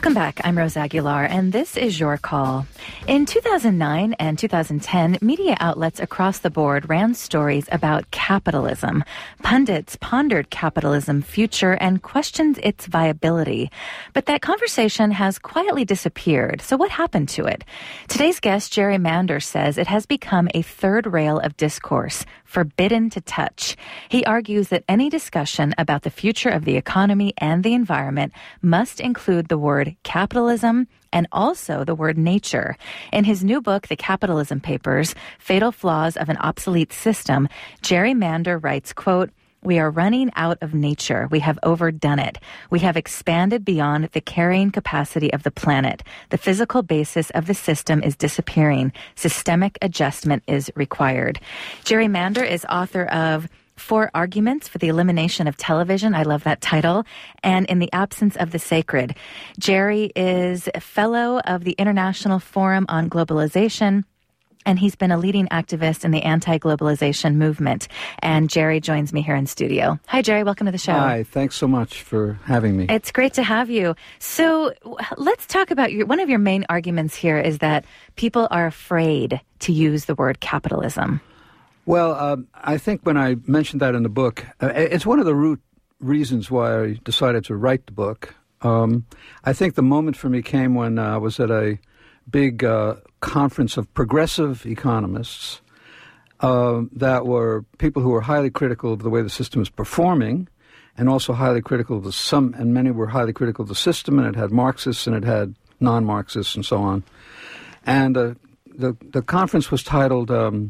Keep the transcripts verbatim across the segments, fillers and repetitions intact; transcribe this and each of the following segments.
Welcome back. I'm Rose Aguilar, and this is Your Call. In two thousand nine and two thousand ten, media outlets across the board ran stories about capitalism. Pundits pondered capitalism's future and questioned its viability. But that conversation has quietly disappeared. So what happened to it? Today's guest, Jerry Mander, says it has become a third rail of discourse, forbidden to touch. He argues that any discussion about the future of the economy and the environment must include the word capitalism and also the word nature. In his new book, The Capitalism Papers, Fatal Flaws of an Obsolete System, Jerry Mander writes, quote, "We are running out of nature. We have overdone it. We have expanded beyond the carrying capacity of the planet. The physical basis of the system is disappearing. Systemic adjustment is required." Jerry Mander is author of Four Arguments for the Elimination of Television. I love that title. And In the Absence of the Sacred. Jerry is a fellow of the International Forum on Globalization, and he's been a leading activist in the anti-globalization movement. And Jerry joins me here in studio. Hi, Jerry. Welcome to the show. Hi. Thanks so much for having me. It's great to have you. So let's talk about your, one of your main arguments here is that people are afraid to use the word capitalism. Well, uh, I think when I mentioned that in the book, uh, it's one of the root reasons why I decided to write the book. Um, I think the moment for me came when uh, I was at a big uh, conference of progressive economists uh, that were people who were highly critical of the way the system is performing, and also highly critical of the some, and many were highly critical of the system, and it had Marxists and it had non-Marxists and so on. And uh, the the conference was titled um,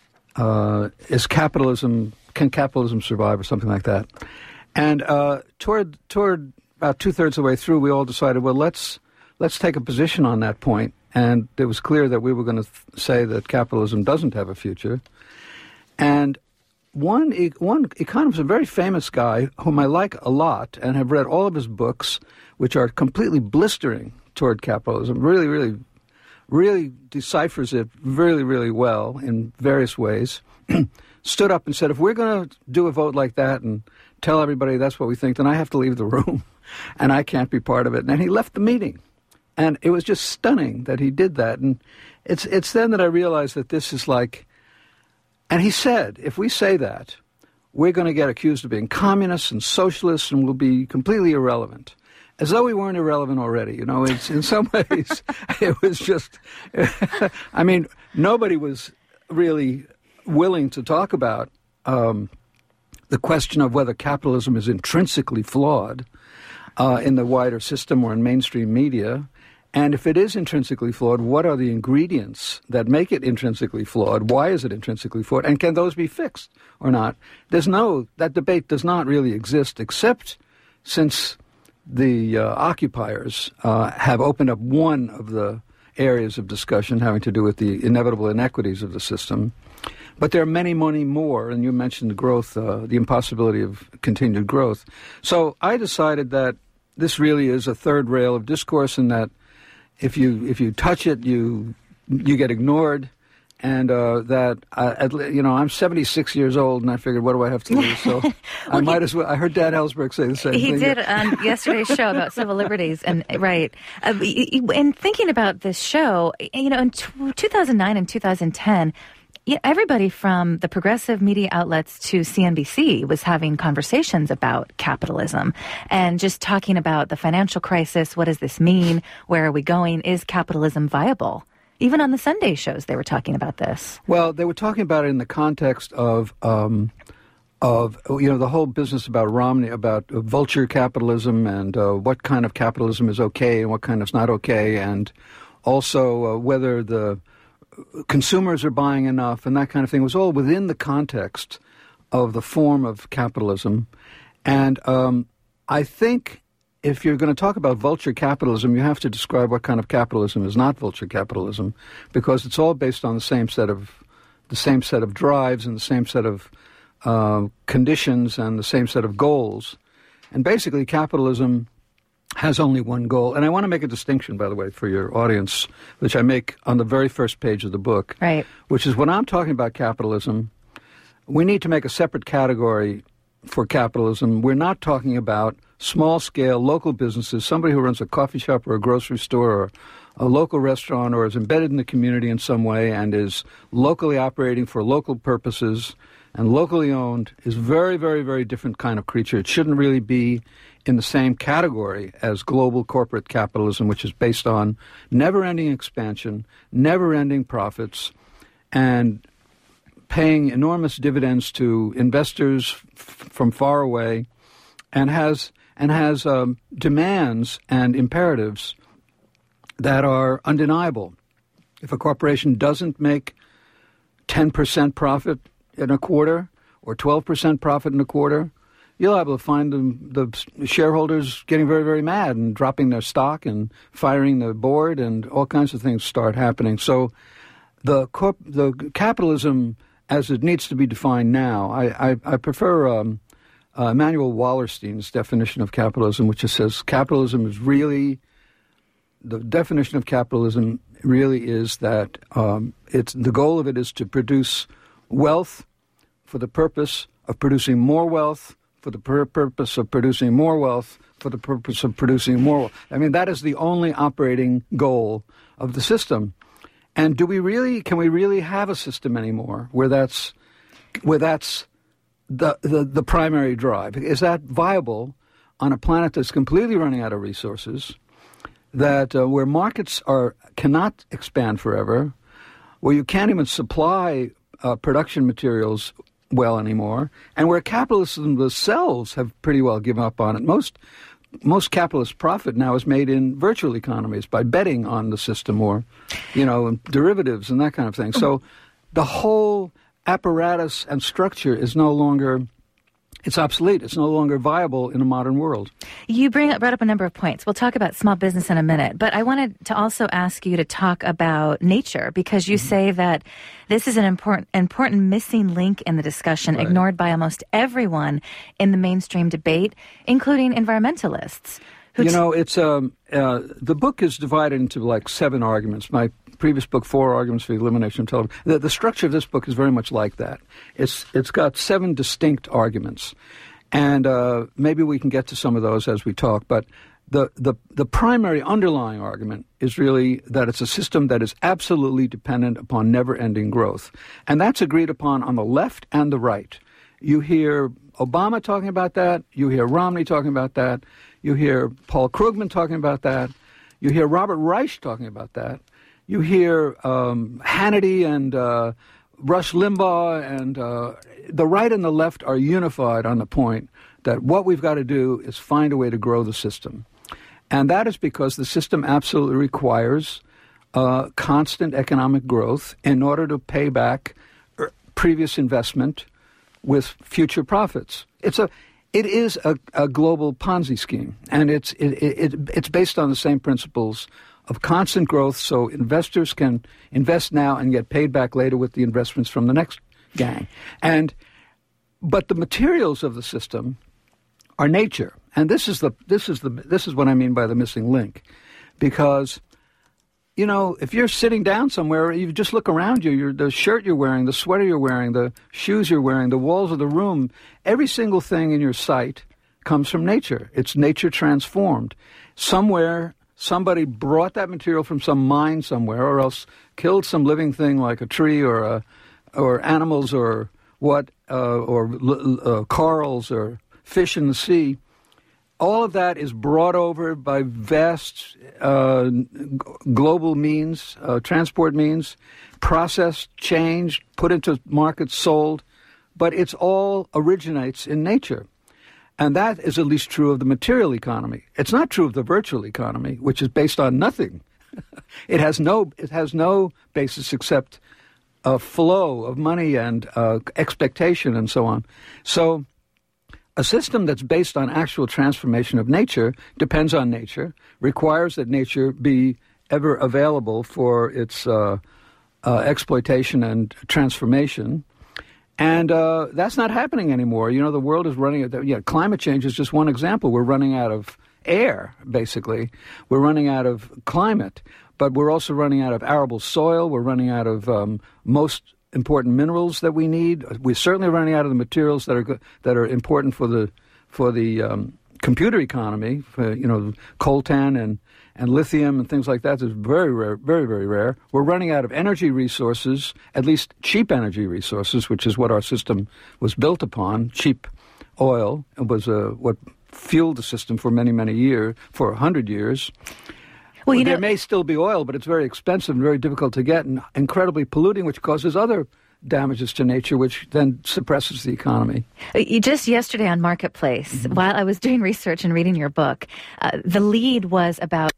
uh, "Is Capitalism Can Capitalism Survive?" or something like that. And uh, toward toward about two thirds of the way through, we all decided, well, let's let's take a position on that point. And it was clear that we were going to th- say that capitalism doesn't have a future. And one e- one economist, a very famous guy whom I like a lot and have read all of his books, which are completely blistering toward capitalism, really, really, really deciphers it really, really well in various ways, stood up and said, if we're going to do a vote like that and tell everybody that's what we think, then I have to leave the room and I can't be part of it. And he left the meeting. And it was just stunning that he did that. And it's it's then that I realized that this is like, and he said, if we say that, we're going to get accused of being communists and socialists and we'll be completely irrelevant. As though we weren't irrelevant already. You know, it's, in some ways, it was just, I mean, nobody was really willing to talk about um, the question of whether capitalism is intrinsically flawed uh, in the wider system or in mainstream media. And if it is intrinsically flawed, what are the ingredients that make it intrinsically flawed? Why is it intrinsically flawed? And can those be fixed or not? There's no, that debate does not really exist except since the uh, occupiers uh, have opened up one of the areas of discussion having to do with the inevitable inequities of the system. But there are many, many more, and you mentioned the growth, uh, the impossibility of continued growth. So I decided that this really is a third rail of discourse and that If you if you touch it, you you get ignored, and uh, that uh, at, you know I'm seventy-six years old, and I figured, what do I have to lose? So well, I might he, as well. I heard Dan Ellsberg say the same he thing. He did on yesterday's show about civil liberties, and right. Uh, in thinking about this show, you know, in two thousand nine and two thousand ten. Yeah, everybody from the progressive media outlets to C N B C was having conversations about capitalism and just talking about the financial crisis. What does this mean? Where are we going? Is capitalism viable? Even on the Sunday shows, they were talking about this. Well, they were talking about it in the context of, um, of you know, the whole business about Romney, about vulture capitalism and uh, what kind of capitalism is okay and what kind is not okay, and also uh, whether the consumers are buying enough and that kind of thing. It was all within the context of the form of capitalism. And um, I think if you're going to talk about vulture capitalism, you have to describe what kind of capitalism is not vulture capitalism, because it's all based on the same set of the same set of drives and the same set of uh, conditions and the same set of goals. And basically capitalism has only one goal. And I want to make a distinction, by the way, for your audience, which I make on the very first page of the book, right? Which is when I'm talking about capitalism, we need to make a separate category for capitalism, we're not talking about small-scale local businesses, somebody who runs a coffee shop or a grocery store or a local restaurant or is embedded in the community in some way and is locally operating for local purposes and locally owned is very, very, very different kind of creature. It shouldn't really be in the same category as global corporate capitalism, which is based on never-ending expansion, never-ending profits, and paying enormous dividends to investors f- from far away, and has and has um, demands and imperatives that are undeniable. If a corporation doesn't make ten percent profit in a quarter or twelve percent profit in a quarter, you're liable to find them, the shareholders getting very, very mad and dropping their stock and firing the board, and all kinds of things start happening. So the corp, the capitalism as it needs to be defined now, I, I, I prefer um, uh, Emanuel Wallerstein's definition of capitalism, which just says capitalism is really, the definition of capitalism really is that um, it's the goal of it is to produce wealth for the purpose of producing more wealth, for the pur- purpose of producing more wealth, for the purpose of producing more wealth. I mean, that is the only operating goal of the system. And do we really, can we really have a system anymore where that's, where that's the, the, the primary drive? Is that viable on a planet that's completely running out of resources, that uh, where markets are cannot expand forever, where you can't even supply uh, production materials well anymore, and where capitalism themselves have pretty well given up on it? Most most capitalist profit now is made in virtual economies by betting on the system, or, you know, derivatives and that kind of thing. So the whole apparatus and structure is no longer, it's obsolete. It's no longer viable in a modern world. You bring up, brought up a number of points. We'll talk about small business in a minute, but I wanted to also ask you to talk about nature, because you mm-hmm. say that this is an important, important missing link in the discussion, right, ignored by almost everyone in the mainstream debate, including environmentalists. Who you know, it's um, uh, the book is divided into like seven arguments. My previous book, Four Arguments for the Elimination of Television. The, the structure of this book is very much like that. It's it's got seven distinct arguments, and uh, maybe we can get to some of those as we talk. But the, the the primary underlying argument is really that it's a system that is absolutely dependent upon never-ending growth, and that's agreed upon on the left and the right. You hear Obama talking about that. You hear Romney talking about that. You hear Paul Krugman talking about that. You hear Robert Reich talking about that. You hear um, Hannity and uh, Rush Limbaugh, and uh, the right and the left are unified on the point that what we've got to do is find a way to grow the system. And that is because the system absolutely requires uh, constant economic growth in order to pay back previous investment with future profits. It's a It is a, a global Ponzi scheme, and it's it, it, it's based on the same principles of constant growth, so investors can invest now and get paid back later with the investments from the next gang. And but the materials of the system are nature, and this is the this is the this is what I mean by the missing link, because, you know, if you're sitting down somewhere, you just look around you, you're, the shirt you're wearing, the sweater you're wearing, the shoes you're wearing, the walls of the room, every single thing in your sight comes from nature. It's nature transformed. Somewhere, somebody brought that material from some mine somewhere, or else killed some living thing like a tree or a, or animals or what, uh, or uh, corals or fish in the sea. All of that is brought over by vast uh, global means, uh, transport means, processed, changed, put into markets, sold, but it's all originates in nature. And that is at least true of the material economy. It's not true of the virtual economy, which is based on nothing. It has no, it has no basis except a flow of money and uh, expectation and so on. So a system that's based on actual transformation of nature depends on nature, requires that nature be ever available for its uh, uh, exploitation and transformation. And uh, that's not happening anymore. You know, the world is running out. Yeah, climate change is just one example. We're running out of air, basically. We're running out of climate, but we're also running out of arable soil. We're running out of um, most important minerals that we need. We're certainly running out of the materials that are go- that are important for the for the um, computer economy. For, you know, coltan and and lithium and things like that is very rare, very very rare. We're running out of energy resources, at least cheap energy resources, which is what our system was built upon. Cheap oil was uh, what fueled the system for many many years, for a hundred years. Well, you well, know, there may still be oil, but it's very expensive and very difficult to get and incredibly polluting, which causes other damages to nature, which then suppresses the economy. Just yesterday on Marketplace, mm-hmm. while I was doing research and reading your book, uh, the lead was about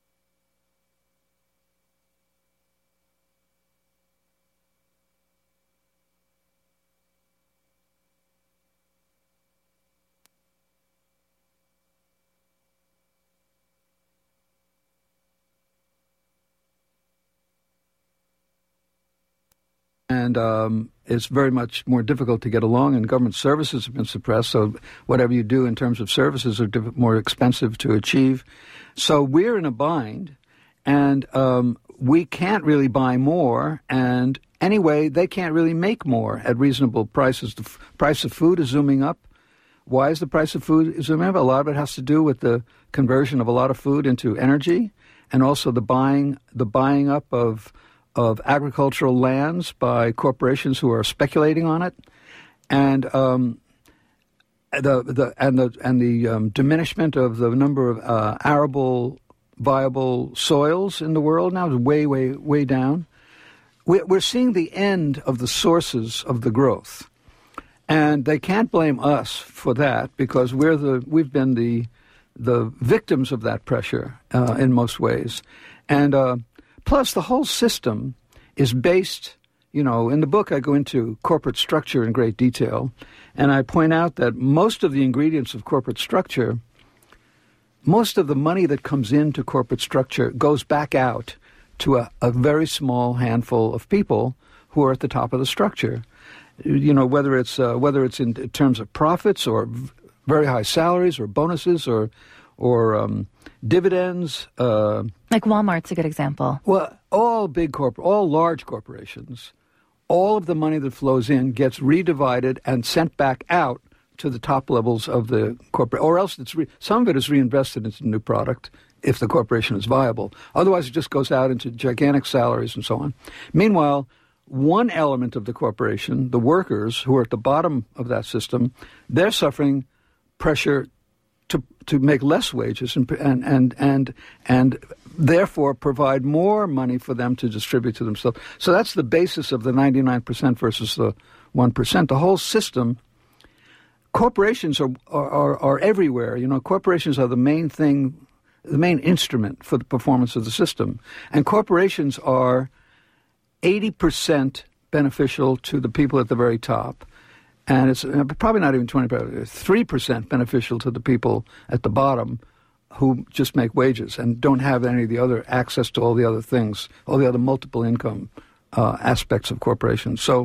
And um, it's very much more difficult to get along, and government services have been suppressed, so whatever you do in terms of services are diff- more expensive to achieve. So we're in a bind, and um, we can't really buy more, and anyway, they can't really make more at reasonable prices. The f- price of food is zooming up. Why is the price of food zooming up? A lot of it has to do with the conversion of a lot of food into energy, and also the buying, the buying up of of agricultural lands by corporations who are speculating on it, and um, the the and the and the um, diminishment of the number of uh, arable viable soils in the world now is way way way down. We're, we're seeing the end of the sources of the growth, and they can't blame us for that because we're the we've been the the victims of that pressure uh, in most ways, and. Uh, Plus, the whole system is based, you know, in the book I go into corporate structure in great detail, and I point out that most of the ingredients of corporate structure, most of the money that comes into corporate structure goes back out to a, a very small handful of people who are at the top of the structure. You know, whether it's uh, whether it's in terms of profits or v- very high salaries or bonuses or or um, dividends. Uh, like Walmart's a good example. Well, all big corp, all large corporations, all of the money that flows in gets redivided and sent back out to the top levels of the corporate, or else it's re- some of it is reinvested into new product if the corporation is viable. Otherwise, it just goes out into gigantic salaries and so on. Meanwhile, one element of the corporation, the workers who are at the bottom of that system, they're suffering pressure to to make less wages and and and and, and therefore provide more money for them to distribute to themselves. So that's the basis of the ninety-nine percent versus the one percent. The whole system, corporations are, are, are everywhere. You know, corporations are the main thing, the main instrument for the performance of the system. And corporations are eighty percent beneficial to the people at the very top. And it's probably not even twenty percent, three percent beneficial to the people at the bottom who just make wages and don't have any of the other access to all the other things, all the other multiple income uh, aspects of corporations. So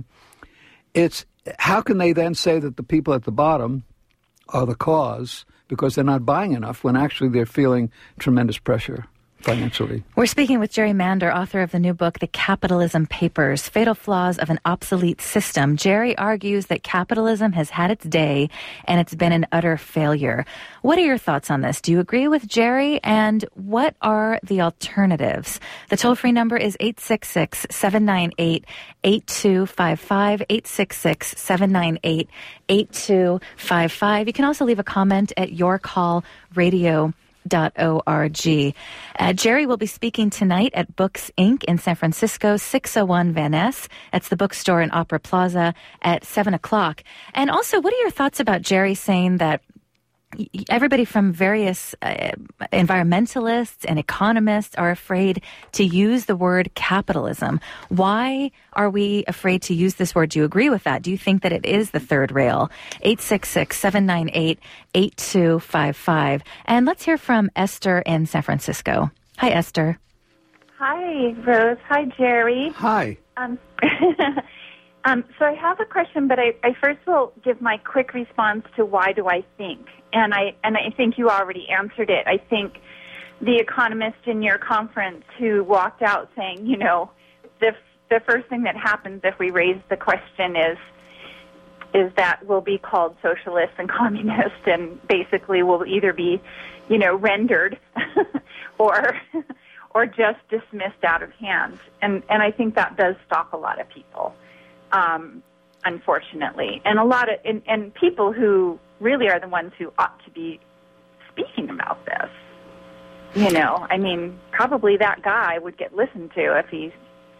it's how can they then say that the people at the bottom are the cause because they're not buying enough when actually they're feeling tremendous pressure financially? We're speaking with Jerry Mander, author of the new book, The Capitalism Papers, Fatal Flaws of an Obsolete System. Jerry argues that capitalism has had its day and it's been an utter failure. What are your thoughts on this? Do you agree with Jerry? And what are the alternatives? The toll-free number is eight six six, seven nine eight, eight two five five, eight six six, seven nine eight, eight two five five. You can also leave a comment at your call radio dot org. Uh, Jerry will be speaking tonight at Books Incorporated in San Francisco, six oh one Van Ness. That's the bookstore in Opera Plaza at seven o'clock. And also, what are your thoughts about Jerry saying that everybody from various uh, environmentalists and economists are afraid to use the word capitalism? Why are we afraid to use this word? Do you agree with that? Do you think that it is the third rail? eight six six, seven nine eight, eight two five five. And let's hear from Esther in San Francisco. Hi, Esther. Hi, Rose. Hi, Jerry. Hi. Um, um, so I have a question, but I, I first will give my quick response to why do I think. And I and I think you already answered it. I think the economist in your conference who walked out saying, you know, the the first thing that happens if we raise the question is is that we'll be called socialists and communists, and basically we'll either be, you know, rendered or or just dismissed out of hand. And and I think that does stop a lot of people, um, unfortunately, and a lot of and, and people who really are the ones who ought to be speaking about this. You know, I mean, probably that guy would get listened to if he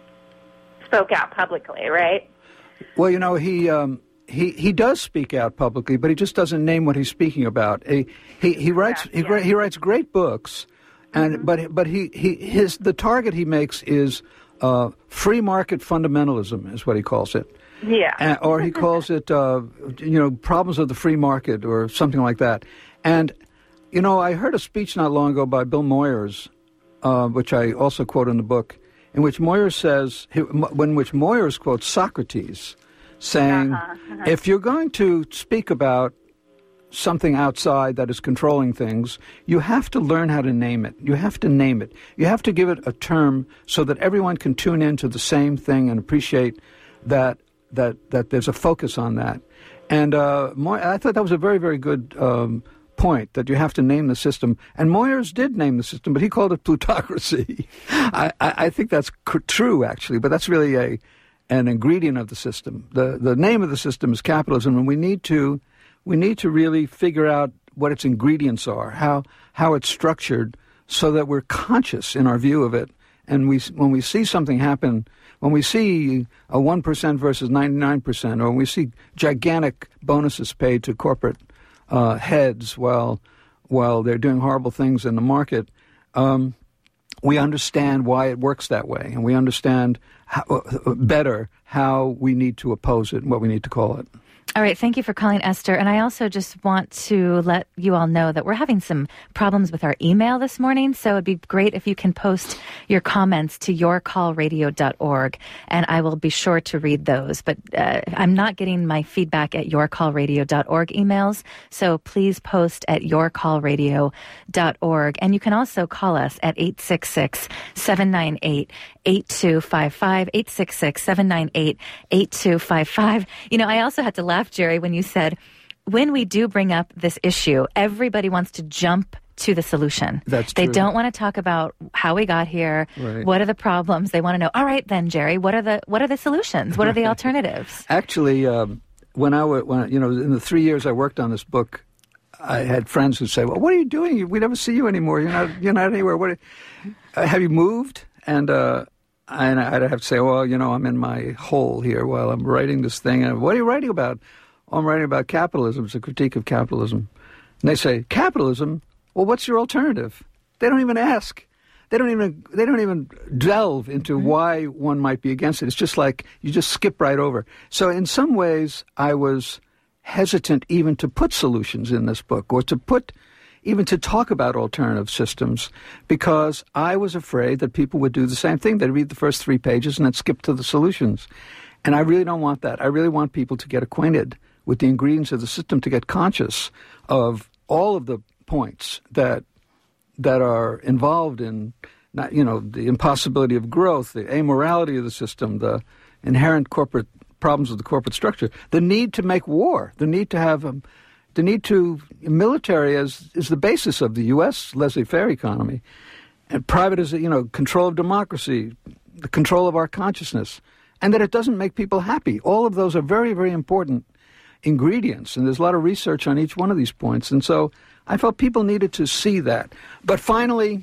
spoke out publicly, right? Well, you know, he um, he he does speak out publicly, but he just doesn't name what he's speaking about. He he, he writes Correct, he, yeah. he writes great books, and Mm-hmm. but but he, he his the target he makes is uh, free market fundamentalism, is what he calls it. Yeah. And, or he calls it, uh, you know, problems of the free market or something like that. And, you know, I heard a speech not long ago by Bill Moyers, uh, which I also quote in the book, in which Moyers says, when which Moyers quotes Socrates, saying, Uh-huh, uh-huh. if you're going to speak about something outside that is controlling things, you have to learn how to name it. You have to name it. You have to give it a term so that everyone can tune into the same thing and appreciate that that that there's a focus on that. And uh, Moy- I thought that was a very, very good um, point, that you have to name the system. And Moyers did name the system, but he called it plutocracy. I, I, I think that's cr- true, actually, but that's really a an ingredient of the system. The the name of the system is capitalism, and we need to we need to really figure out what its ingredients are, how how it's structured, so that we're conscious in our view of it. And we when we see something happen, when we see a one percent versus ninety-nine percent, or when we see gigantic bonuses paid to corporate uh, heads while while they're doing horrible things in the market, um, we understand why it works that way, and we understand how, uh, better how we need to oppose it and what we need to call it. All right, thank you for calling, Esther. And I also just want to let you all know that we're having some problems with our email this morning, so it'd be great if you can post your comments to your call radio dot org, and I will be sure to read those. But uh, I'm not getting my feedback at your call radio dot org emails, so please post at your call radio dot org. And you can also call us at eight six six, seven nine eight, eight two five five, eight six six, seven nine eight, eight two five five. You know, I also had to laugh, Jerry, when you said, when we do bring up this issue, everybody wants to jump to the solution. That's They true. don't want to talk about how we got here. Right. What are the problems? They want to know, all right then, Jerry, what are the what are the solutions? What are the alternatives? Actually, um, when I w- when you know in the three years I worked on this book, I had friends who say, "Well, what are you doing? We never see you anymore. You're not you're not anywhere. What? Uh, have you moved?" And uh, and I'd have to say, "Well, you know, I'm in my hole here while I'm writing this thing." And what are you writing about? Oh, I'm writing about capitalism. It's a critique of capitalism. And they say, "Capitalism? Well, what's your alternative?" They don't even ask. They don't even they don't even delve into mm-hmm. why one might be against it. It's just like you just skip right over. So in some ways, I was hesitant even to put solutions in this book, or to put even to talk about alternative systems, because I was afraid that people would do the same thing. They'd read the first three pages and then skip to the solutions. And I really don't want that. I really want people to get acquainted with the ingredients of the system, to get conscious of all of the points that that are involved in, not, you know, the impossibility of growth, the amorality of the system, the inherent corporate problems of the corporate structure, the need to make war, the need to have, um, the need to, military as is the basis of the U S laissez-faire economy, and private is, you know, control of democracy, the control of our consciousness, and that it doesn't make people happy. All of those are very, very important ingredients, and there's a lot of research on each one of these points. And so I felt people needed to see that. But finally,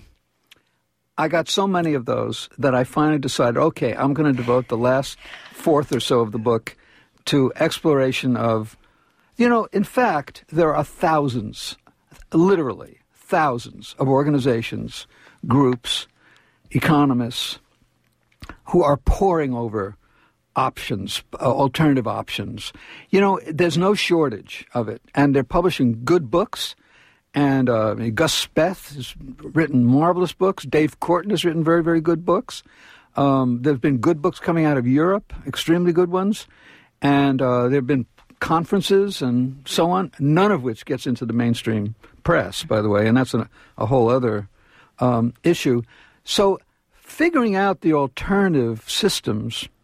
I got so many of those that I finally decided, okay, I'm going to devote the last fourth or so of the book to exploration of, you know, in fact, there are thousands, literally thousands of organizations, groups, economists who are poring over options, uh, alternative options. You know, there's no shortage of it. And they're publishing good books. And uh, Gus Speth has written marvelous books. Dave Korten has written very, very good books. Um, there's been good books coming out of Europe, extremely good ones. And uh, there have been conferences and so on, none of which gets into the mainstream press, by the way. And that's a, a whole other um, issue. So figuring out the alternative systems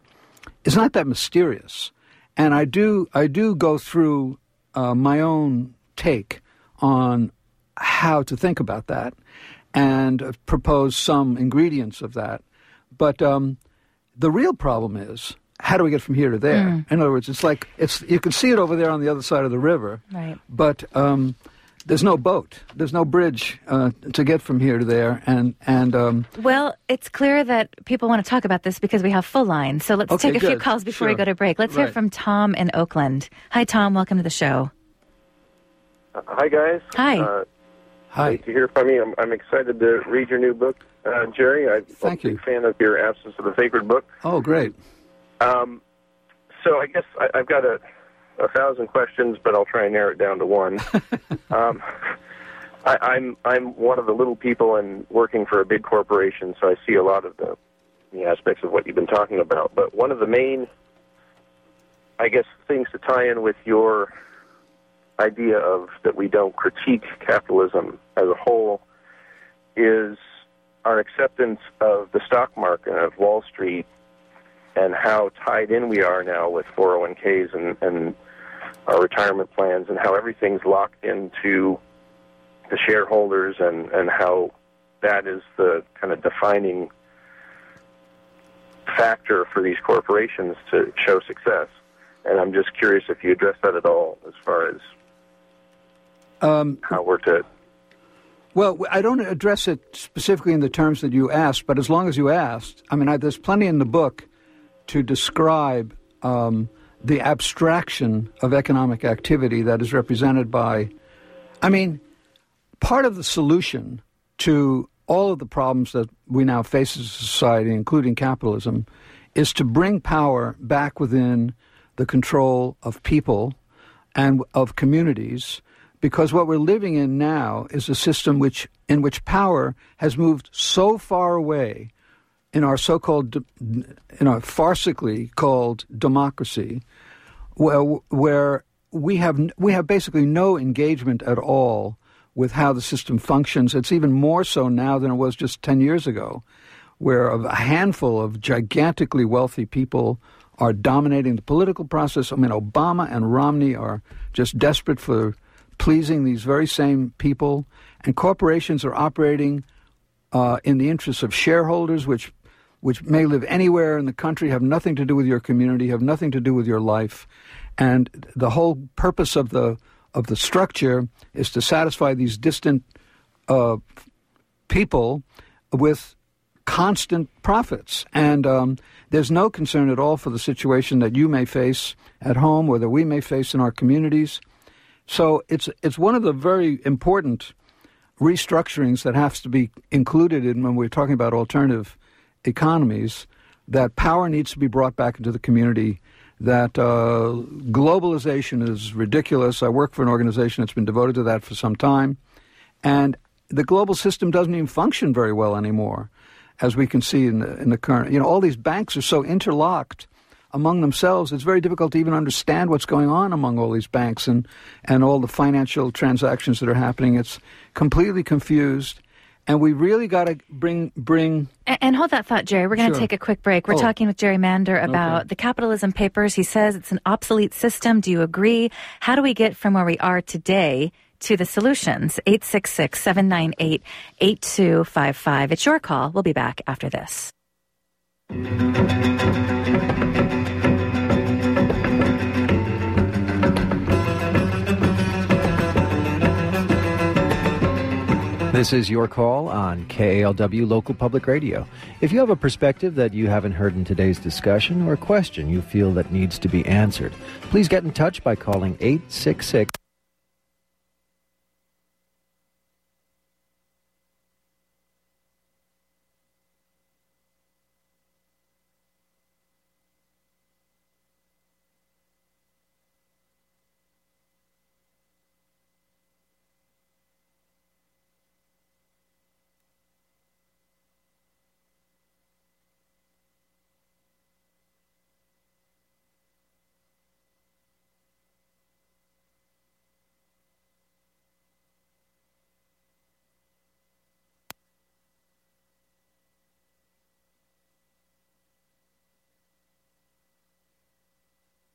is not that mysterious. And I do I do go through uh, my own take on how to think about that and uh, propose some ingredients of that. But um, the real problem is, how do we get from here to there? Mm. In other words, it's like it's you can see it over there on the other side of the river, right. but um, there's no boat, there's no bridge uh, to get from here to there. And and um, well, it's clear that people want to talk about this because we have full lines. So let's okay, take a good. few calls before sure. we go to break. Let's right. hear from Tom in Oakland. Hi, Tom. Welcome to the show. Uh, hi, guys. Hi. Uh, Hi. Great to hear from you. I'm, I'm excited to read your new book, uh, Jerry. I'm Thank a you. big fan of your Absence of the Sacred Book. Oh, great. Um, so I guess I, I've got a, a thousand questions, but I'll try and narrow it down to one. um, I, I'm I'm one of the little people and working for a big corporation, so I see a lot of the, the aspects of what you've been talking about. But one of the main, I guess, things to tie in with your idea of that we don't critique capitalism as a whole is our acceptance of the stock market, of Wall Street, and how tied in we are now with four oh one k's and, and our retirement plans, and how everything's locked into the shareholders, and, and how that is the kind of defining factor for these corporations to show success. And I'm just curious if you address that at all as far as Um, how we're to... Well, I don't address it specifically in the terms that you asked, but as long as you asked, I mean, I, there's plenty in the book to describe um, the abstraction of economic activity that is represented by, I mean, part of the solution to all of the problems that we now face as a society, including capitalism, is to bring power back within the control of people and of communities. Because what we're living in now is a system which, in which power has moved so far away in our so-called, in our farcically called democracy, where, where we have we have basically no engagement at all with how the system functions. It's even more so now than it was just ten years ago, where a handful of gigantically wealthy people are dominating the political process. I mean, Obama and Romney are just desperate for pleasing these very same people, and corporations are operating uh, in the interests of shareholders, which which may live anywhere in the country, have nothing to do with your community, have nothing to do with your life, and the whole purpose of the of the structure is to satisfy these distant uh, people with constant profits. And um, there's no concern at all for the situation that you may face at home or that we may face in our communities. So it's it's one of the very important restructurings that has to be included in when we're talking about alternative economies, that power needs to be brought back into the community, that uh, globalization is ridiculous. I work for an organization that's been devoted to that for some time, and the global system doesn't even function very well anymore, as we can see in the, in the current, you know, all these banks are so interlocked among themselves, it's very difficult to even understand what's going on among all these banks and, and all the financial transactions that are happening. It's completely confused, and we really got to bring... bring. And, and hold that thought, Jerry. We're going to Sure. take a quick break. We're Oh. talking with Jerry Mander about Okay. the Capitalism Papers. He says it's an obsolete system. Do you agree? How do we get from where we are today to the solutions? eight six six, seven nine eight, eight two five five. It's your call. We'll be back after this. This is Your Call on K A L W Local Public Radio. If you have a perspective that you haven't heard in today's discussion or a question you feel that needs to be answered, please get in touch by calling eight six six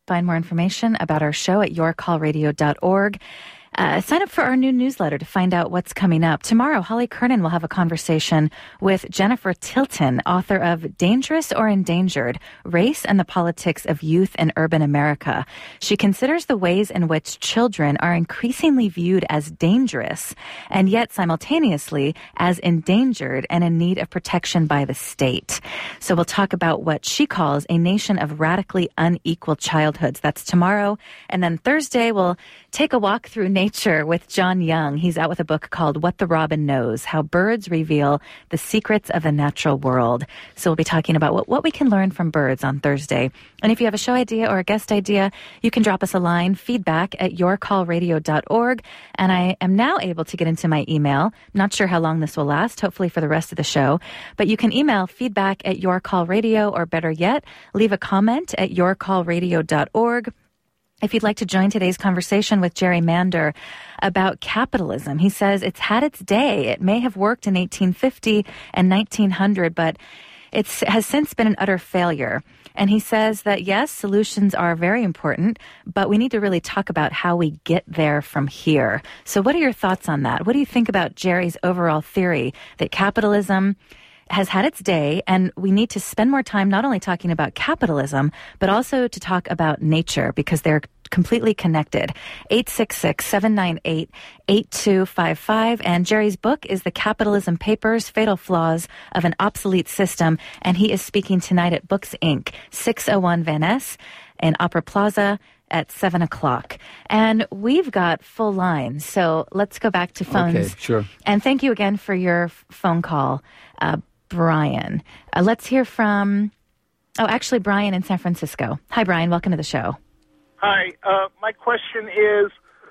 Find more information about our show at your call radio dot org. Uh, sign up for our new newsletter to find out what's coming up. Tomorrow, Holly Kernan will have a conversation with Jennifer Tilton, author of Dangerous or Endangered, Race and the Politics of Youth in Urban America. She considers the ways in which children are increasingly viewed as dangerous and yet simultaneously as endangered and in need of protection by the state. So we'll talk about what she calls a nation of radically unequal childhoods. That's tomorrow. And then Thursday, we'll take a walk through nature with John Young. He's out with a book called What the Robin Knows, How Birds Reveal the Secrets of the Natural World. So we'll be talking about what, what we can learn from birds on Thursday. And if you have a show idea or a guest idea, you can drop us a line, feedback at your call radio dot org. And I am now able to get into my email. Not sure how long this will last, hopefully for the rest of the show. But you can email feedback at yourcallradio, or better yet, leave a comment at your call radio dot org. If you'd like to join today's conversation with Jerry Mander about capitalism, he says it's had its day. It may have worked in eighteen fifty and nineteen hundred, but it has since been an utter failure. And he says that, yes, solutions are very important, but we need to really talk about how we get there from here. So what are your thoughts on that? What do you think about Jerry's overall theory that capitalism has had its day, and we need to spend more time not only talking about capitalism, but also to talk about nature, because they're completely connected. eight six six, seven nine eight, eight two five five. And Jerry's book is The Capitalism Papers, Fatal Flaws of an Obsolete System. And he is speaking tonight at Books Incorporated, six oh one Van Ness in Opera Plaza at seven o'clock. And we've got full lines, so let's go back to phones. Okay, sure. And thank you again for your f- phone call, uh, Brian. Uh, let's hear from, oh, actually, Brian in San Francisco. Hi, Brian. Welcome to the show. Hi. Uh, my question is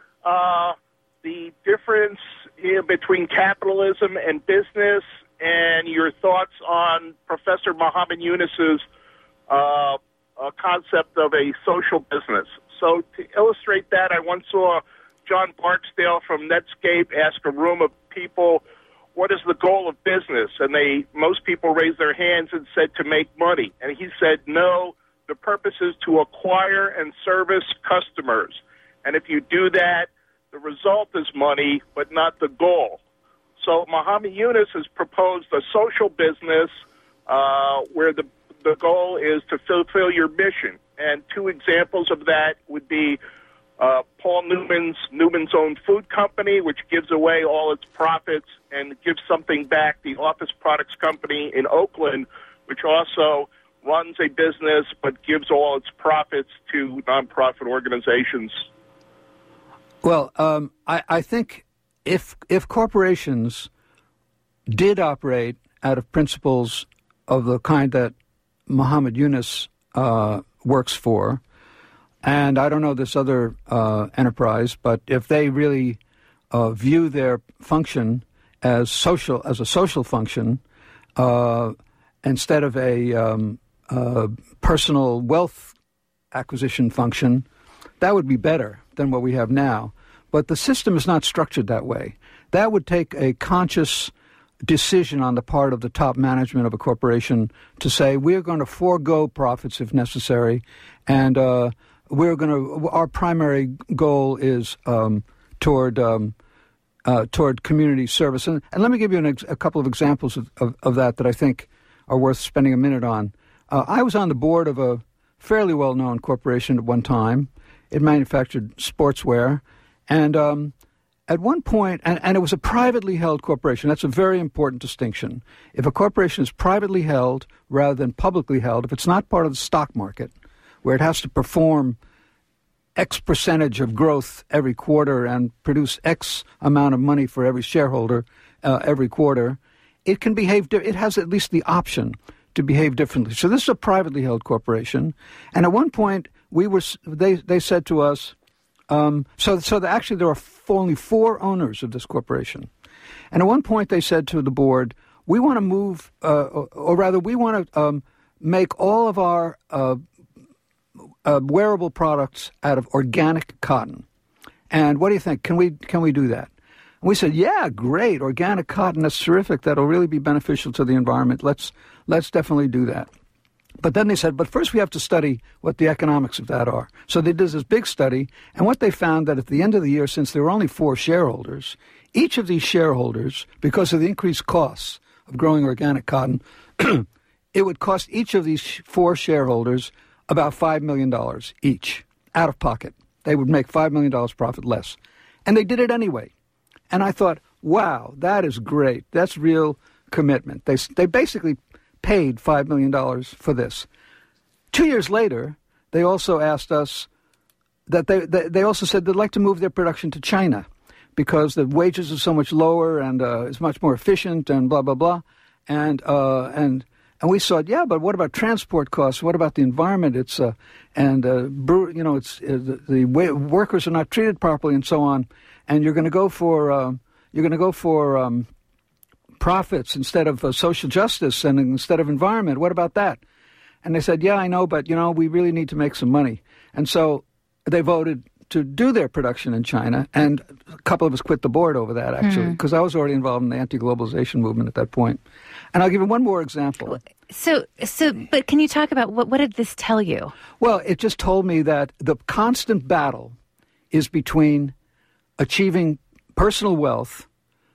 uh, the difference in between capitalism and business, and your thoughts on Professor Muhammad Yunus's uh, uh, concept of a social business. So to illustrate that, I once saw John Barksdale from Netscape ask a room of people, what is the goal of business? And they, most people raised their hands and said to make money. And he said, no, the purpose is to acquire and service customers. And if you do that, the result is money, but not the goal. So Muhammad Yunus has proposed a social business uh, where the, the goal is to fulfill your mission. And two examples of that would be Uh, Paul Newman's Newman's Own Food Company, which gives away all its profits and gives something back. The Office Products Company in Oakland, which also runs a business but gives all its profits to nonprofit organizations. Well, um, I, I think if if corporations did operate out of principles of the kind that Muhammad Yunus uh, works for, and I don't know this other uh, enterprise, but if they really uh, view their function as social, as a social function, uh, instead of a um, uh, personal wealth acquisition function, that would be better than what we have now. But the system is not structured that way. That would take a conscious decision on the part of the top management of a corporation to say, we're going to forego profits if necessary, and uh, we're going to, our primary goal is um, toward um, uh, toward community service. And, and let me give you an ex- a couple of examples of, of, of that that I think are worth spending a minute on. Uh, I was on the board of a fairly well-known corporation at one time. It manufactured sportswear. And um, at one point, and, and it was a privately held corporation. That's a very important distinction. If a corporation is privately held rather than publicly held, if it's not part of the stock market, where it has to perform X percentage of growth every quarter and produce X amount of money for every shareholder uh, every quarter, it can behave, di- it has at least the option to behave differently. So this is a privately held corporation. And at one point, we were, they, they said to us, um, so, so the, actually there are f- only four owners of this corporation. And at one point they said to the board, we want to move, uh, or, or rather we want to um, make all of our uh, Uh, wearable products out of organic cotton. And what do you think? Can we can we do that? And we said, yeah, great, organic cotton, that's terrific. That'll really be beneficial to the environment. Let's let's definitely do that. But then they said, but first we have to study what the economics of that are. So they did this big study, and what they found that at the end of the year, since there were only four shareholders, each of these shareholders, because of the increased costs of growing organic cotton, it would cost each of these four shareholders about five million dollars each, out of pocket. They would make five million dollars profit less. And they did it anyway. And I thought, wow, that is great. That's real commitment. They, they basically paid five million dollars for this. Two years later, they also asked us that they, they, they also said they'd like to move their production to China because the wages are so much lower and uh, it's much more efficient and blah, blah, blah. And, uh, and, and we thought, yeah, but what about transport costs? What about the environment? It's, uh, and, uh, brew, you know, it's, uh, the, the way workers are not treated properly and so on. And you're going to go for, uh, you're going to go for, um, profits instead of uh, social justice and instead of environment. What about that? And they said, yeah, I know, but, you know, we really need to make some money. And so they voted to do their production in China, and a couple of us quit the board over that, actually, because mm. I was already involved in the anti-globalization movement at that point. And I'll give you one more example. So, so, but can you talk about what, what did this tell you? Well, it just told me that the constant battle is between achieving personal wealth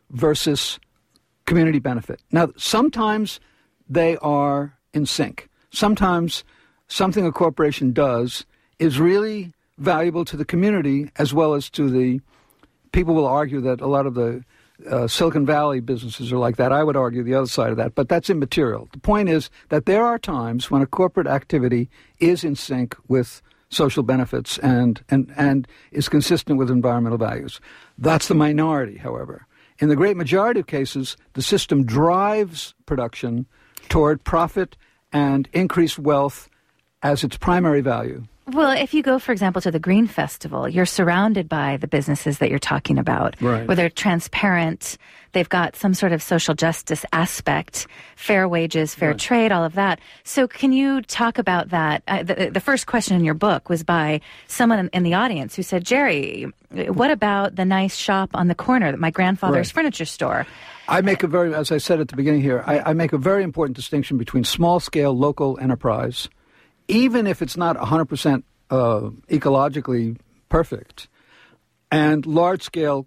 versus community benefit. Now, sometimes they are in sync. Sometimes something a corporation does is really valuable to the community as well as to the people. Will argue that a lot of the uh, Silicon Valley businesses are like that. I would argue the other side of that, but that's immaterial. The point is that there are times when a corporate activity is in sync with social benefits and, and, and is consistent with environmental values. That's the minority, however. In the great majority of cases, the system drives production toward profit and increased wealth as its primary value. Well, if you go, for example, to the Green Festival, you're surrounded by the businesses that you're talking about, right, where they're transparent, they've got some sort of social justice aspect, fair wages, fair right. trade, all of that. So can you talk about that? Uh, the, the first question in your book was by someone in the audience who said, Jerry, what about the nice shop on the corner, my grandfather's right. furniture store? I make a very, as I said at the beginning here, I, I make a very important distinction between small-scale local enterprise, even if it's not one hundred percent uh, ecologically perfect, and large-scale,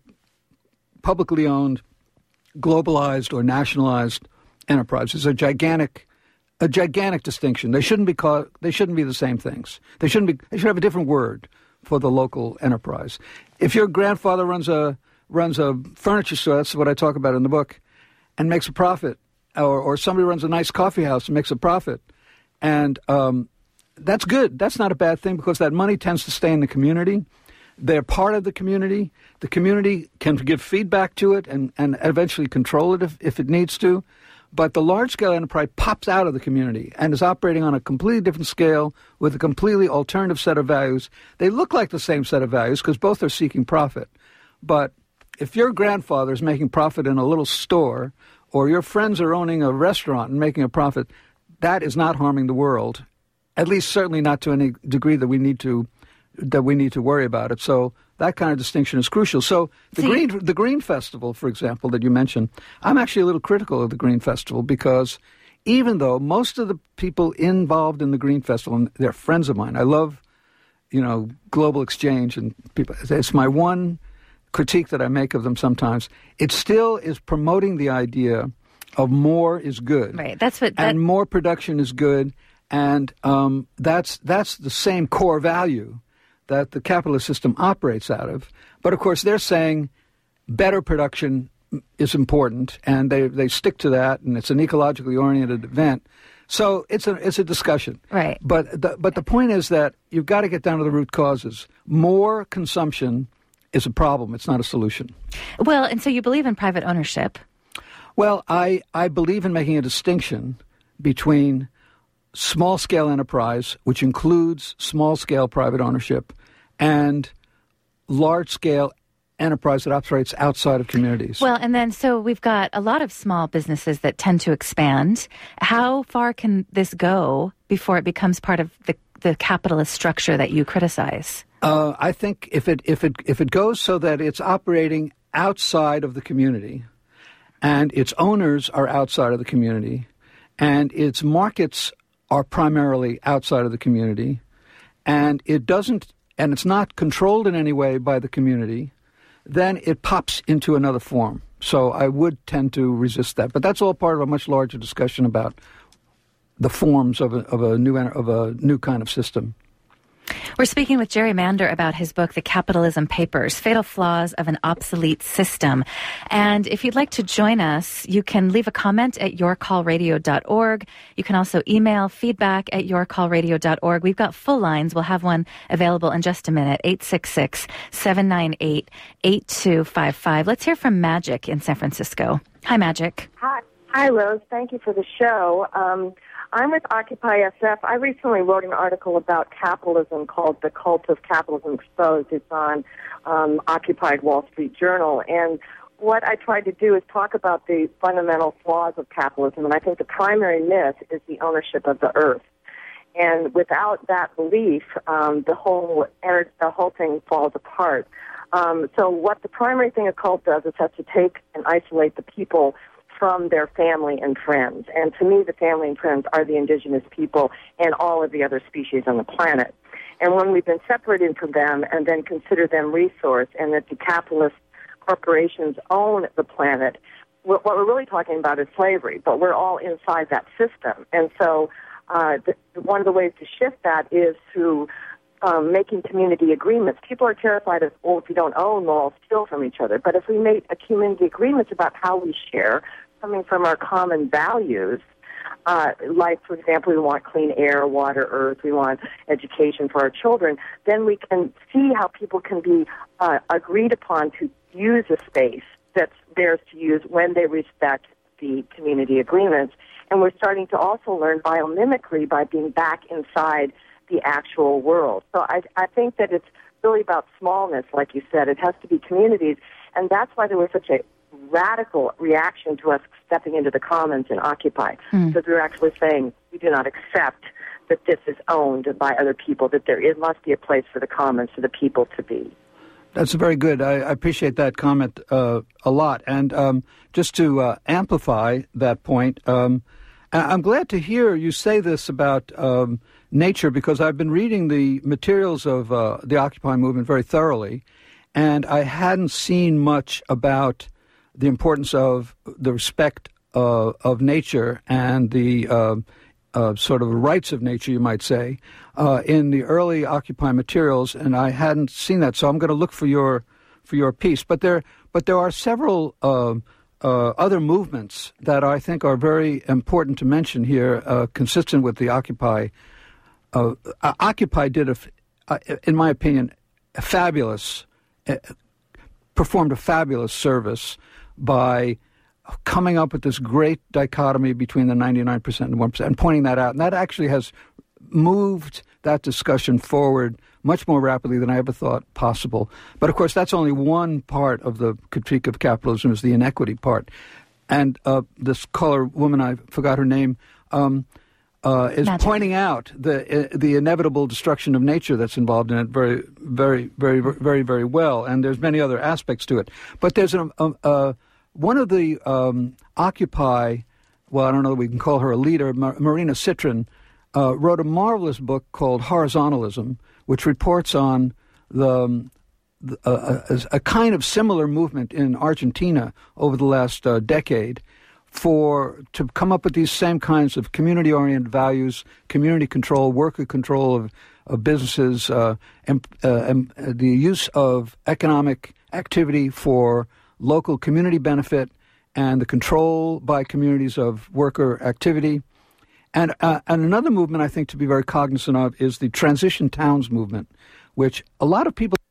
publicly owned, globalized or nationalized enterprises. A gigantic, a gigantic distinction. They shouldn't be called, they shouldn't be the same things. They shouldn't be. They should have a different word for the local enterprise. If your grandfather runs a runs a furniture store, that's what I talk about in the book, and makes a profit, or or somebody runs a nice coffee house and makes a profit, and um, that's good. That's not a bad thing because that money tends to stay in the community. They're part of the community. The community can give feedback to it and, and eventually control it if, if it needs to. But the large-scale enterprise pops out of the community and is operating on a completely different scale with a completely alternative set of values. They look like the same set of values because both are seeking profit. But if your grandfather is making profit in a little store or your friends are owning a restaurant and making a profit, that is not harming the world. At least certainly not to any degree that we need to that we need to worry about it. So that kind of distinction is crucial. So the See, Green the Green Festival, for example, that you mentioned, I'm actually a little critical of the Green Festival because even though most of the people involved in the Green Festival, and they're friends of mine, I love, you know, global exchange and people. It's my one critique that I make of them sometimes. It still is promoting the idea of more is good. Right. That's what that... and more production is good. And um, that's that's the same core value that the capitalist system operates out of. But, of course, they're saying better production is important, and they, they stick to that, and it's an ecologically oriented event. So it's a it's a discussion. Right. But the, but the point is that you've got to get down to the root causes. More consumption is a problem. It's not a solution. Well, and so you believe in private ownership. Well, I, I believe in making a distinction between small-scale enterprise, which includes small-scale private ownership, and large-scale enterprise that operates outside of communities. Well, and then so we've got a lot of small businesses that tend to expand. How far can this go before it becomes part of the, the capitalist structure that you criticize? Uh, I think if it if it if it goes so that it's operating outside of the community, and its owners are outside of the community, and its markets are primarily outside of the community, and it doesn't, and it's not controlled in any way by the community, then it pops into another form. So I would tend to resist that. But that's all part of a much larger discussion about the forms of a, of a new of a new kind of system. We're speaking with Jerry Mander about his book, The Capitalism Papers, Fatal Flaws of an Obsolete System. And if you'd like to join us, you can leave a comment at your call radio dot org. You can also email feedback at your call radio dot org. We've got full lines. We'll have one available in just a minute, eight six six, seven nine eight, eight two five five. Let's hear from Magic in San Francisco. Hi, Magic. Hi, Hi, Rose. Thank you for the show. Um, I'm with Occupy S F. I recently wrote an article about capitalism called The Cult of Capitalism Exposed. It's on um, Occupied Wall Street Journal. And what I tried to do is talk about the fundamental flaws of capitalism. And I think the primary myth is the ownership of the earth. And without that belief, um, the whole the whole thing falls apart. Um, so what the primary thing a cult does is have to take and isolate the people from their family and friends. And to me, the family and friends are the indigenous people and all of the other species on the planet. And when we've been separated from them and then consider them resource and that the capitalist corporations own the planet, what we're really talking about is slavery, but we're all inside that system. And so uh, the, one of the ways to shift that is through Um, making community agreements. People are terrified of, oh, if we don't own, we'll all steal from each other. But if we make a community agreements about how we share, coming from our common values, uh, like, for example, we want clean air, water, earth, we want education for our children, then we can see how people can be uh, agreed upon to use a space that's theirs to use when they respect the community agreements. And we're starting to also learn biomimicry by being back inside the actual world. So I, I think that it's really about smallness, like you said. It has to be communities, and that's why there was such a radical reaction to us stepping into the commons and Occupy, mm. because we were actually saying we do not accept that this is owned by other people, that there it must be a place for the commons, for the people to be. That's very good. I, I appreciate that comment uh, a lot. And um, just to uh, amplify that point, um, I'm glad to hear you say this about um, nature, because I've been reading the materials of uh, the Occupy movement very thoroughly, and I hadn't seen much about the importance of the respect uh, of nature and the uh, uh, sort of rights of nature, you might say, uh, in the early Occupy materials, and I hadn't seen that. So I'm going to look for your for your piece. But there, but there are several Uh, Uh, other movements that I think are very important to mention here, uh, consistent with the Occupy. Uh, uh, Occupy did, a, uh, in my opinion, a fabulous, uh, performed a fabulous service by coming up with this great dichotomy between the ninety-nine percent and one percent and pointing that out. And that actually has moved that discussion forward much more rapidly than I ever thought possible. But, of course, that's only one part of the critique of capitalism, is the inequity part. And uh, this caller woman, I forgot her name, um, uh, is Magic. pointing out the uh, the inevitable destruction of nature that's involved in it very, very, very, very, very well. And there's many other aspects to it. But there's a, a, a, one of the um, Occupy, well, I don't know that we can call her a leader, Mar- Marina Citrin, uh, wrote a marvelous book called Horizontalism, which reports on the, the uh, a, a kind of similar movement in Argentina over the last uh, decade for to come up with these same kinds of community-oriented values, community control, worker control of, of businesses, uh, and, uh, and the use of economic activity for local community benefit, and the control by communities of worker activity. And, uh, and another movement I think to be very cognizant of is the Transition Towns movement, which a lot of people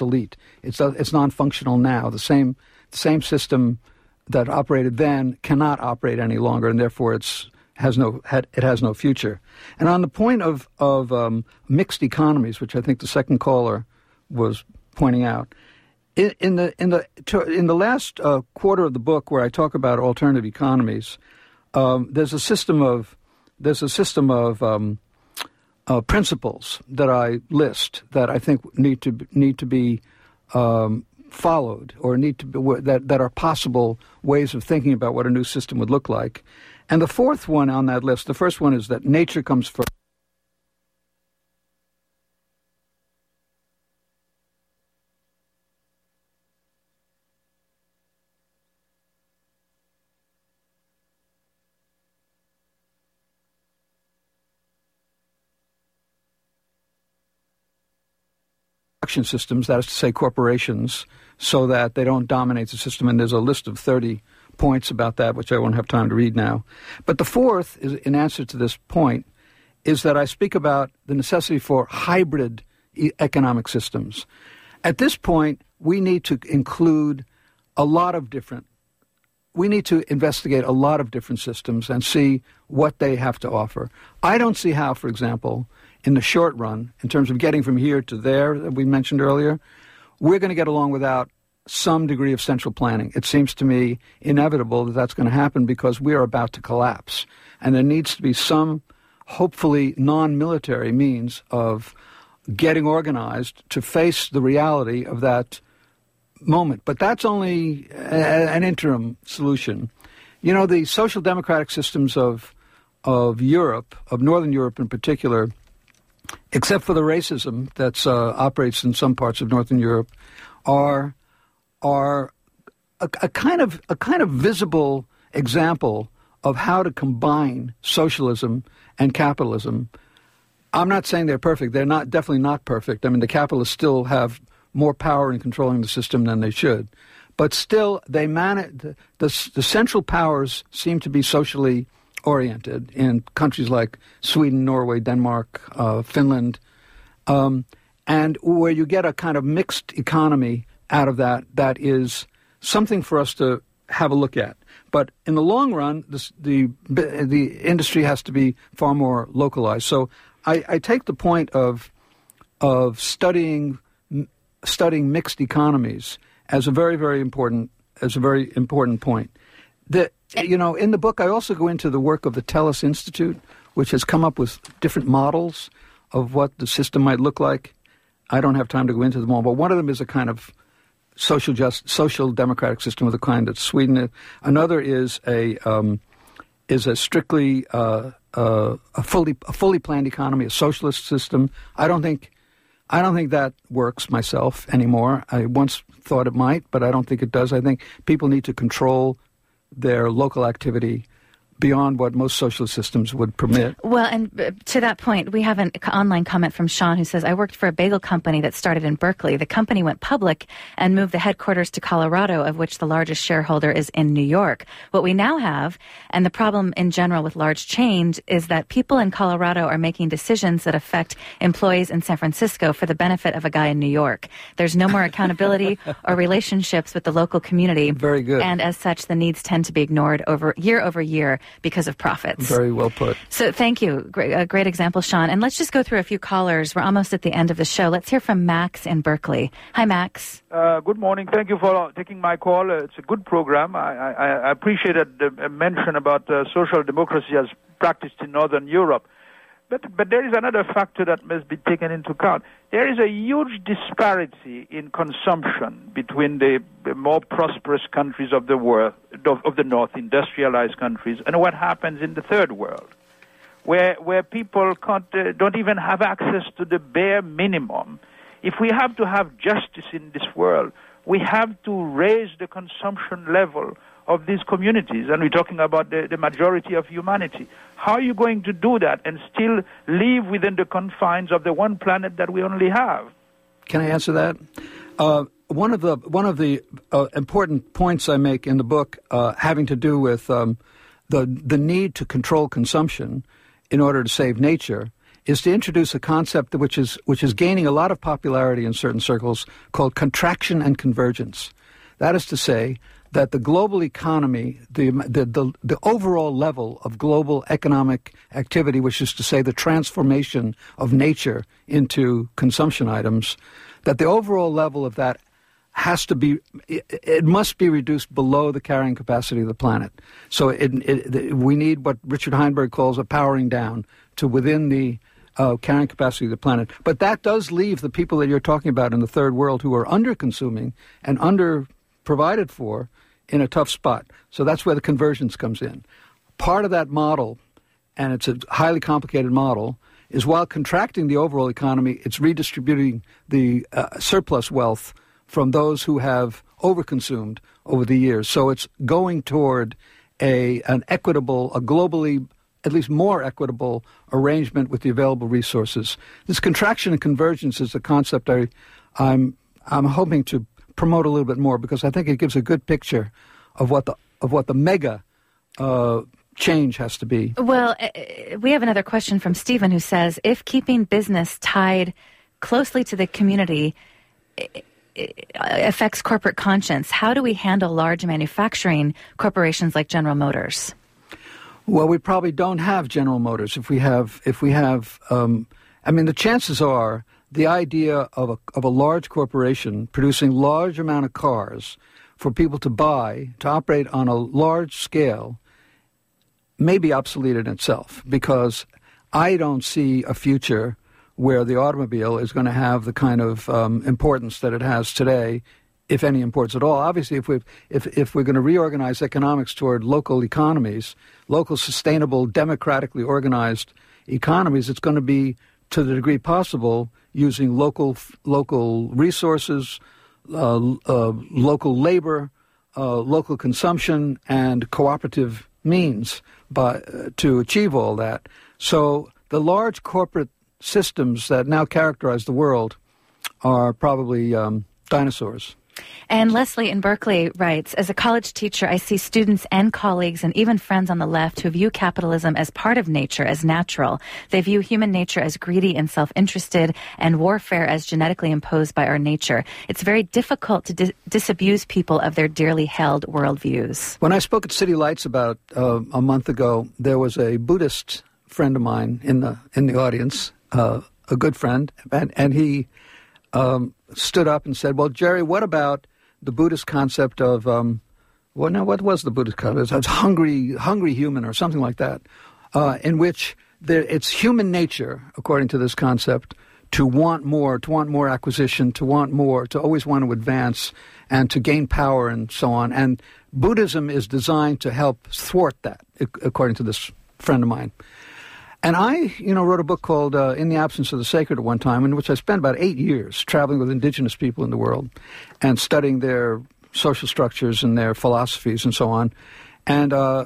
obsolete. It's uh, it's non-functional now. The same the same system that operated then cannot operate any longer, and therefore it's has no had, it has no future. And on the point of of um, mixed economies, which I think the second caller was pointing out, in, in the in the in the last uh, quarter of the book where I talk about alternative economies, um, there's a system of there's a system of um, uh, principles that I list that I think need to need to be um, followed or need to be that that are possible ways of thinking about what a new system would look like. And the fourth one on that list, the first one is that nature comes first. Systems, that is to say corporations, so that they don't dominate the system. And there's a list of thirty points about that, which I won't have time to read now. But the fourth, is, in answer to this point, is that I speak about the necessity for hybrid e- economic systems. At this point, we need to include a lot of different, we need to investigate a lot of different systems and see what they have to offer. I don't see how, for example, in the short run, in terms of getting from here to there that we mentioned earlier, we're going to get along without some degree of central planning. It seems to me inevitable that that's going to happen because we are about to collapse. And there needs to be some, hopefully, non-military means of getting organized to face the reality of that moment. But that's only a, an interim solution. You know, the social democratic systems of of Europe, of Northern Europe in particular, except for the racism that uh, operates in some parts of Northern Europe, are are a, a kind of a kind of visible example of how to combine socialism and capitalism. I'm not saying they're perfect. They're not definitely not perfect. I mean, the capitalists still have more power in controlling the system than they should, but still, they manage the, the the central powers seem to be socially oriented in countries like Sweden, Norway, Denmark, uh, Finland, um, and where you get a kind of mixed economy out of that, that is something for us to have a look at. But in the long run, this, the the industry has to be far more localized. So I, I take the point of of studying studying mixed economies as a very very important as a very important point. That, you know, in the book, I also go into the work of the Tellus Institute, which has come up with different models of what the system might look like. I don't have time to go into them all, but one of them is a kind of social just social democratic system of the kind that Sweden is. Another is a um, is a strictly uh, uh, a fully a fully planned economy, a socialist system. I don't think I don't think that works myself anymore. I once thought it might, but I don't think it does. I think people need to control their local activity beyond what most socialist systems would permit. Well, and uh, to that point, we have an online comment from Sean who says, I worked for a bagel company that started in Berkeley. The company went public and moved the headquarters to Colorado, of which the largest shareholder is in New York. What we now have, and the problem in general with large change, is that people in Colorado are making decisions that affect employees in San Francisco for the benefit of a guy in New York. There's no more accountability or relationships with the local community. Very good. And as such, the needs tend to be ignored over year over year because of profits. Very well put. So thank you. Great, a great example, Sean. And let's just go through a few callers. We're almost at the end of the show. Let's hear from Max in Berkeley. Hi, Max. Uh, good morning. Thank you for taking my call. Uh, it's a good program. I, I, I appreciated the mention about uh, social democracy as practiced in Northern Europe. But, but there is another factor that must be taken into account. There is a huge disparity in consumption between the more prosperous countries of the world, of, of the North, industrialized countries, and what happens in the third world, where where people can't, uh, don't even have access to the bare minimum. If we have to have justice in this world, we have to raise the consumption level of these communities, and we're talking about the, the majority of humanity. How are you going to do that and still live within the confines of the one planet that we only have? Can I answer that? Uh, one of the one of the uh, important points I make in the book, uh, having to do with um, the the need to control consumption in order to save nature, is to introduce a concept which is which is gaining a lot of popularity in certain circles called contraction and convergence. That is to say that the global economy, the, the the the overall level of global economic activity, which is to say the transformation of nature into consumption items, that the overall level of that has to be, it, it must be reduced below the carrying capacity of the planet. So it, it, we need what Richard Heinberg calls a powering down to within the uh, carrying capacity of the planet. But that does leave the people that you're talking about in the third world who are under-consuming and under-provided for in a tough spot. So that's where the convergence comes in. Part of that model, and it's a highly complicated model, is while contracting the overall economy, it's redistributing the uh, surplus wealth from those who have overconsumed over the years. So it's going toward a an equitable, a globally, at least more equitable arrangement with the available resources. This contraction and convergence is a concept I, I'm I'm hoping to promote a little bit more because I think it gives a good picture of what the of what the mega uh, change has to be. Well, we have another question from Stephen who says, if keeping business tied closely to the community affects corporate conscience, how do we handle large manufacturing corporations like General Motors? Well, we probably don't have General Motors. If we have, if we have, um, I mean, the chances are the idea of a of a large corporation producing large amount of cars for people to buy to operate on a large scale may be obsolete in itself, because I don't see a future where the automobile is going to have the kind of um, importance that it has today, if any importance at all. Obviously, if, we've, if, if we're going to reorganize economics toward local economies, local sustainable, democratically organized economies, it's going to be, to the degree possible, using local local resources, uh, uh, local labor, uh, local consumption, and cooperative means by, uh, to achieve all that. So the large corporate systems that now characterize the world are probably um, dinosaurs. And Leslie in Berkeley writes, as a college teacher, I see students and colleagues and even friends on the left who view capitalism as part of nature, as natural. They view human nature as greedy and self-interested, and warfare as genetically imposed by our nature. It's very difficult to dis- disabuse people of their dearly held worldviews. When I spoke at City Lights about uh, a month ago, there was a Buddhist friend of mine in the in the audience, uh, a good friend, and, and he um, stood up and said, well, Jerry, what about the Buddhist concept of, um, well, no, what was the Buddhist concept? It's hungry, hungry human or something like that, uh, in which there, it's human nature, according to this concept, to want more, to want more acquisition, to want more, to always want to advance and to gain power and so on. And Buddhism is designed to help thwart that, according to this friend of mine. And I, you know, wrote a book called uh, In the Absence of the Sacred at one time, in which I spent about eight years traveling with indigenous people in the world and studying their social structures and their philosophies and so on. And uh,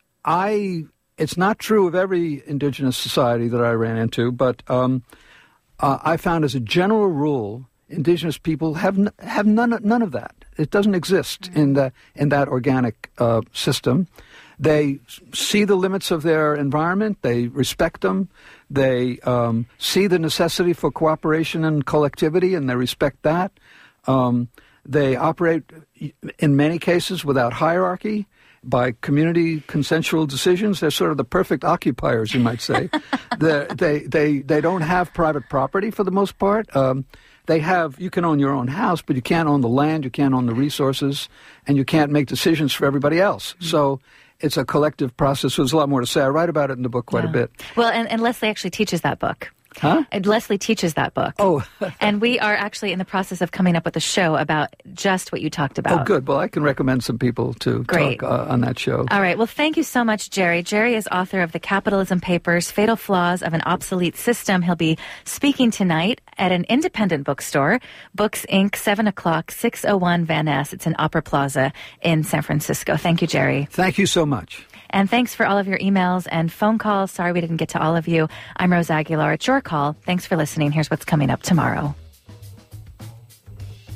I, it's not true of every indigenous society that I ran into, but um, uh, I found as a general rule, indigenous people have n- have none none of that. It doesn't exist mm-hmm. in the in that organic uh, system. They see the limits of their environment. They respect them. They um, see the necessity for cooperation and collectivity, and they respect that. Um, they operate, in many cases, without hierarchy, by community consensual decisions. They're sort of the perfect occupiers, you might say. they, they, they don't have private property for the most part. Um, they have, you can own your own house, but you can't own the land, you can't own the resources, and you can't make decisions for everybody else. Mm-hmm. So it's a collective process. So there's a lot more to say. I write about it in the book quite yeah. a bit. Well, and, and Leslie actually teaches that book. Huh? And Leslie teaches that book. Oh. And we are actually in the process of coming up with a show about just what you talked about. Oh, good. Well, I can recommend some people to Great. talk uh, on that show. All right. Well, thank you so much, Jerry. Jerry is author of The Capitalism Papers, Fatal Flaws of an Obsolete System. He'll be speaking tonight at an independent bookstore, Books, Incorporated, seven o'clock, six oh one Van Ness. It's in Opera Plaza in San Francisco. Thank you, Jerry. Thank you so much. And thanks for all of your emails and phone calls. Sorry we didn't get to all of you. I'm Rose Aguilar. It's your call. Thanks for listening. Here's what's coming up tomorrow.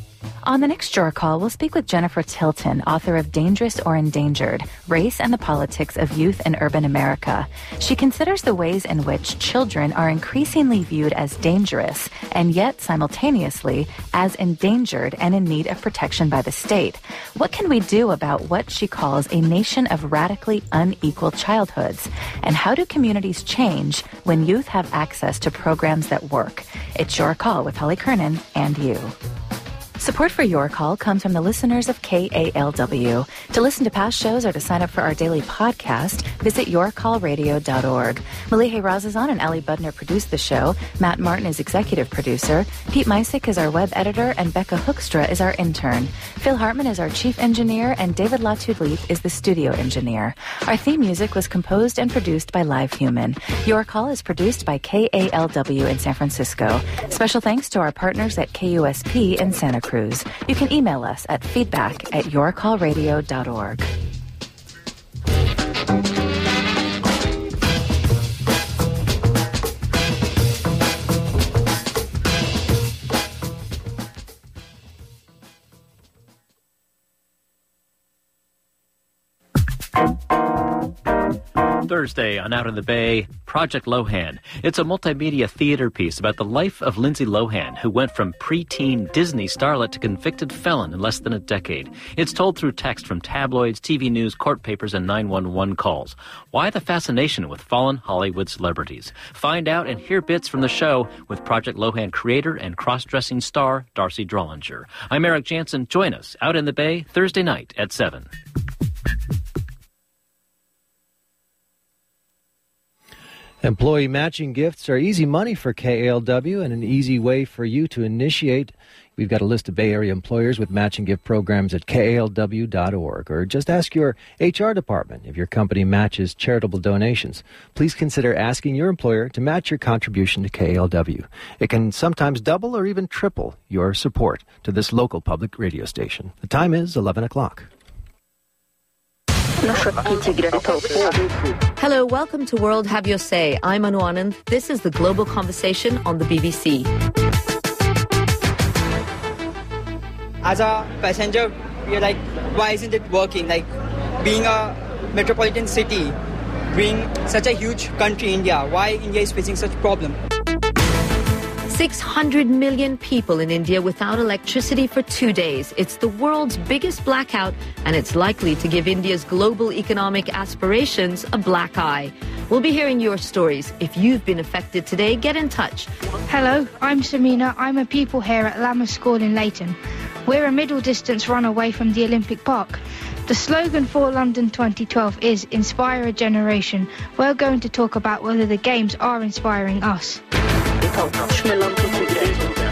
On the next Your Call, we'll speak with Jennifer Tilton, author of Dangerous or Endangered, Race and the Politics of Youth in Urban America. She considers the ways in which children are increasingly viewed as dangerous and yet simultaneously as endangered and in need of protection by the state. What can we do about what she calls a nation of radically unequal childhoods? And how do communities change when youth have access to programs that work? It's Your Call with Holly Kernan and you. Support for Your Call comes from the listeners of K A L W. To listen to past shows or to sign up for our daily podcast, visit your call radio dot org. Malihe Razazan and Ali Budner produce the show. Matt Martin is executive producer. Pete Meisick is our web editor, and Becca Hoekstra is our intern. Phil Hartman is our chief engineer, and David Latulippe is the studio engineer. Our theme music was composed and produced by Live Human. Your Call is produced by K A L W in San Francisco. Special thanks to our partners at K U S P in Santa Cruz. You can email us at feedback at your call radio dot org. Thursday on Out in the Bay, Project Lohan. It's a multimedia theater piece about the life of Lindsay Lohan, who went from preteen Disney starlet to convicted felon in less than a decade. It's told through text from tabloids, T V news, court papers, and nine one one calls. Why the fascination with fallen Hollywood celebrities? Find out and hear bits from the show with Project Lohan creator and cross-dressing star Darcy Drollinger. I'm Eric Jansen. Join us Out in the Bay Thursday night at seven. Employee matching gifts are easy money for K A L W and an easy way for you to initiate. We've got a list of Bay Area employers with matching gift programs at K A L W dot org, or just ask your H R department if your company matches charitable donations. Please consider asking your employer to match your contribution to K A L W. It can sometimes double or even triple your support to this local public radio station. The time is eleven o'clock. Hello, welcome to World Have Your Say. I'm Anu Anand. This is the Global Conversation on the B B C. As a passenger, we're like, why isn't it working? Like, being a metropolitan city, being such a huge country, India, why India is facing such problem? six hundred million people in India without electricity for two days. It's the world's biggest blackout, and it's likely to give India's global economic aspirations a black eye. We'll be hearing your stories. If you've been affected today, get in touch. Hello, I'm Samina. I'm a pupil here at Lammas School in Leighton. We're a middle distance run away from the Olympic Park. The slogan for London twenty twelve is Inspire a Generation. We're going to talk about whether the Games are inspiring us.